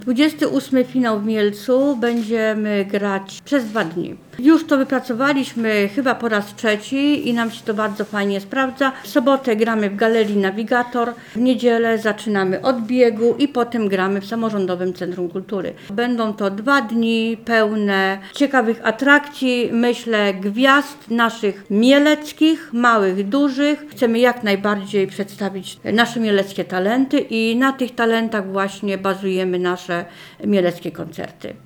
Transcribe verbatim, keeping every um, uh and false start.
dwudziesty ósmy finał w Mielcu będziemy grać przez dwa dni. Już to wypracowaliśmy chyba po raz trzeci i nam się to bardzo fajnie sprawdza. W sobotę gramy w Galerii Navigator, w niedzielę zaczynamy od biegu i potem gramy w Samorządowym Centrum Kultury. Będą to dwa dni pełne ciekawych atrakcji, myślę gwiazd naszych mieleckich, małych, dużych. Chcemy jak najbardziej przedstawić nasze mieleckie talenty i na tych talentach właśnie bazujemy nasze mieleckie koncerty.